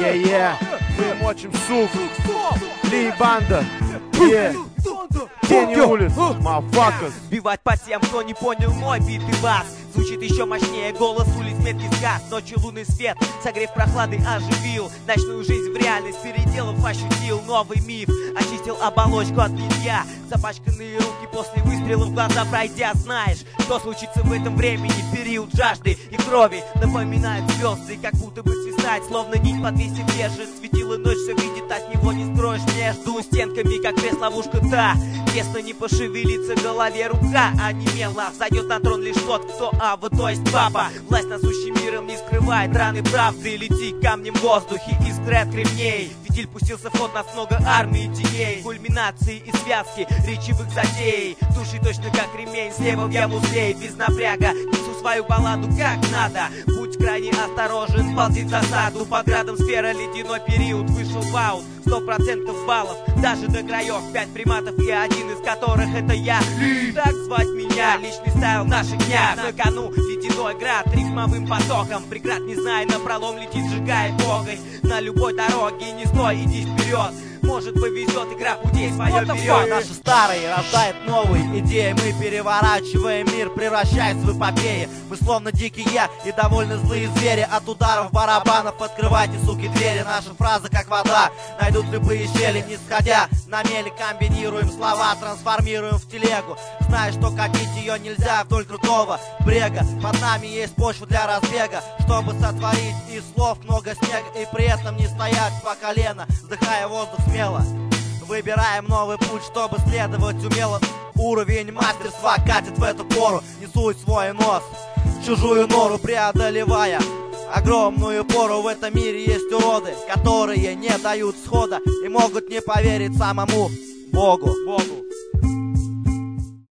Мы мочим сук, Ли банда, тени улиц, мафакас. Бивать по тем, кто не понял мой бит и бас. Звучит еще мощнее, голос улиц меткий сказ. Ночью лунный свет, согрев прохладой, оживил ночную жизнь в реальность, переделав, ощутил новый миф. Очистил оболочку от нитья, запачканные руки после выстрела в глаза пройдя. Знаешь, что случится в этом времени, в период жажды и крови. Напоминают звезды, как будто бы свисает, словно нить подвесив держит. Светила ночь, все видит, от него не строишь между стенками, как пресс-ловушка та. Тесно не пошевелится в голове рука, а немела. Взойдет на трон лишь тот, кто то есть папа. Власть насущим миром не скрывает раны правды. Лети камнем в воздухе, искры от кремней. Фитиль пустился в ход, нас много армии теней. Кульминации и связки речевых затей. Души точно как ремень, слева в яму злей. Без напряга несу свою балладу как надо. Будь крайне осторожен, ползи в засаду. Под градом сфера, ледяной период вышел в аут. 100% баллов, даже до краев. 5 приматов и один из которых это я. Так звать меня, личный стайл наших дня. На кону ледяной град рифмовым потоком. Преград не зная, напролом летит, сжигая погонь. На любой дороге не стой, иди вперед. Может повезет, игра путей свое берет. Наши старые рождают новые идеи. Мы переворачиваем мир, превращаясь в эпопеи. Мы словно дикие и довольно злые звери. От ударов барабанов открывайте, суки, двери. Наша фраза как вода, найдут любые щели. Не сходя на мели, комбинируем слова, трансформируем в телегу. Зная, что катить ее нельзя вдоль крутого брега. Под нами есть почва для разбега, чтобы сотворить из слов много снега. И при этом не стоять по колено, вдыхая воздух смело. Выбираем новый путь, чтобы следовать умело. Уровень мастерства катит в эту пору. Несу свой нос в чужую нору, преодолевая огромную пору. В этом мире есть уроды, которые не дают схода и могут не поверить самому Богу.